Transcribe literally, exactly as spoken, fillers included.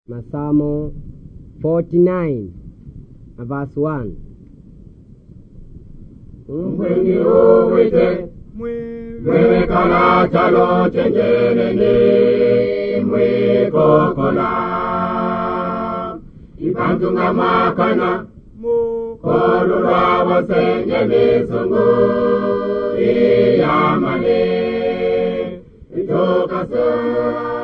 Masamo forty-nine, verse one. Mwengi uwite, mwewe kala chalo chenjene ni mwe kokola. Ipantunga makana, korura wasenye misungu iyamane. Ijoka sura